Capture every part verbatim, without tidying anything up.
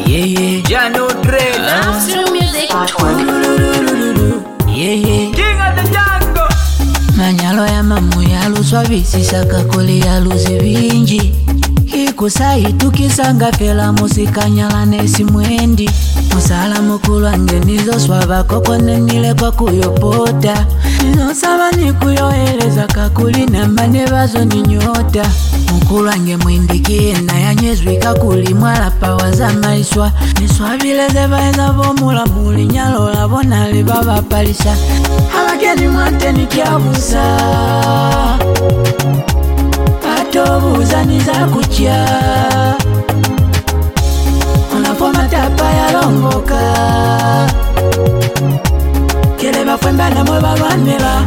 Yeah, yeah. Jano Dread. Astro Music. Yeah, yeah. King of the jungle. Manyalo ya mamu ya luswa visisa kakuli ya luzi vinji. Hikusai tukisanga fela musikanyala nesi mwendi. Musala mukulu angenizo swava koko nenile kwa kuyopota. Nizo saba ni kuyoeleza kakuli namba nevazo ni nyota. Mukulu ange mwindikie na ya nyezwi kakuli mwala pawa za maiswa. Niswa vile zeba eza bomula muli nyalo labona li baba palisa. Habakeni mwante ni kiabusa. Patobuza niza kuchia. Onafoma tapa ya longoka. Kele bafwemba na mwe balwanela.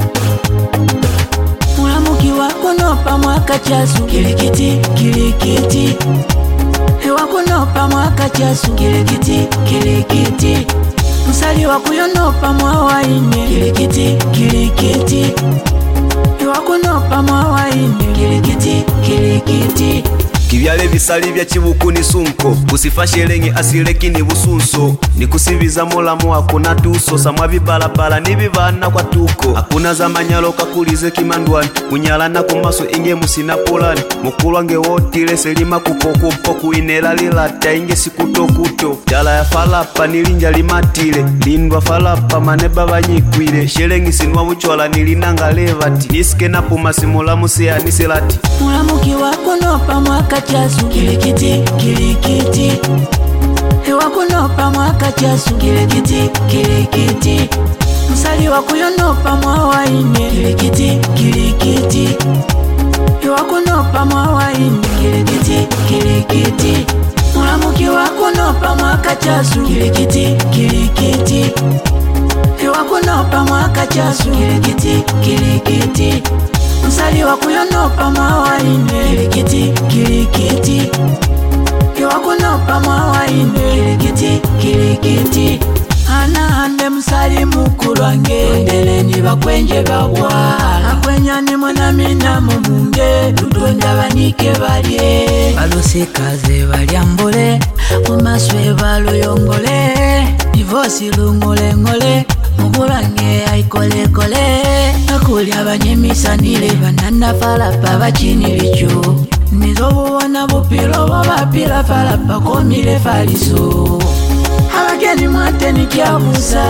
Mulamuki wako nopa mwaka chasu. Kilikiti, kilikiti. Wako nopa mwaka chasu. Kilikiti, kilikiti. Musali wako yonopa mwa ine. Kilikiti, kilikiti. Wako nopa mwa ine. Kilikiti, kilikiti. Kivyale bisali vya chibuku ni sunko. Kusifashe lengi asileki ni busunso. Ni kusiviza molamu hakuna tuso. Samwa vibalabala ni vivana kwa tuko. Hakuna za manyalo kakulize kimandwani. Kunyala na kumaso inge musina polani. Mukulu ange wotile selima kupoko poku inela lilata inge sikuto kuto. Jala ya falapa nilinja limatile. Lindwa falapa maneba vanyikwile. Shelengi sinwa uchola nilinanga levati. Niske na pumasi molamu siya niselati. Mulamuki wako nopa mwaka chasu. Kilikiti, kilikiti. Wako nopa mwaka chasu. Kilikiti, kilikiti. Musali wako yonopa mwa ine. Kilikiti, kilikiti. Wako nopa mwa ine. Kilikiti, kilikiti. Mulamuki wako nopa mwaka chasu. Kilikiti, kilikiti. Wako nopa mwaka chasu. Kilikiti, kilikiti. Musali wako yonopa mwa ine. Kilikiti, kilikiti. Wako nopa mwa ine. Kilikiti, kilikiti. Ana ande musali mukulu ange. Ndeleni bakwenje babwa. Akwenya ni mwana mina mumunge. Ludonda banike balye. Balusikaze balyambule. Mumaswe baluyongole. Divosi lungole ngole. Mubulange aikole kole. Akuli abanyemisanile banana falapa bachini licho. Nizo buwana bupilo babapila falapa komile faliso. Habakeni mwate ni kiabusa.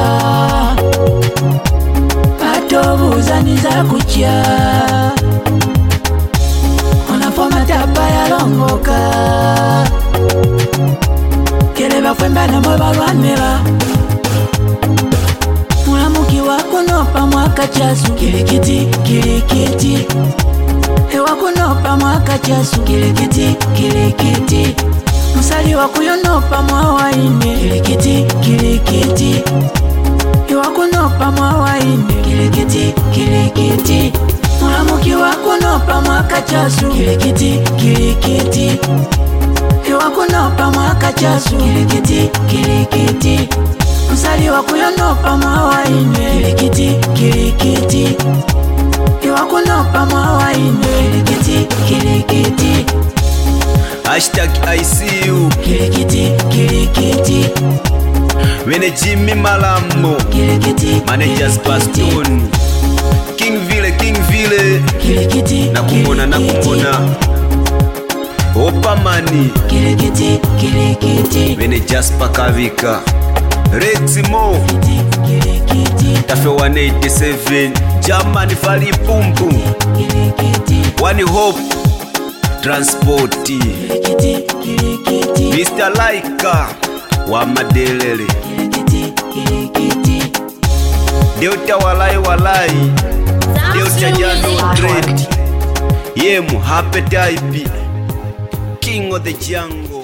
Patobuza niza kuchia. Onafoma tapa ya longoka. Kele bafwemba na mwe balwanela. Mulamuki wako nopa mwaka chasu. Kilikiti, kilikiti. Wako nopa mwaka chasu. Kilikiti, kilikiti. Musali wako yonopa mwa ine. Kilikiti, kilikiti. Wako nopa mwa ine. Kilikiti, kilikiti. Mulamuki wako nopa mwaka chasu. Kilikiti, kilikiti. Wako nopa mwaka chasu. Kilikiti, kilikiti. Musali wako yonopa mwa ine. Kilikiti, kilikiti. Wako nopa mwa ine. Kilikiti, kilikiti. Hashtag I see you. Kilikiti, kilikiti. Wene Jimmy Malamo. Kilikiti, Managers Baston. Kingville, Kingville. Kilikiti, Na kumona, na kumona. Opa mani. Kilikiti, kilikiti. Wene Jasper Kavika. Reximo. Kilikiti, Tafe one eighty-seven. Germany Fali Pumpu. kilikiti. One Hope. Transporti. Kilikiti, kilikiti. Mister Laika. Wa Madelele. Kilikiti, kilikiti. Deuta walai walai. Deuta Jano Dread. Yemu happy type. King of the jungle.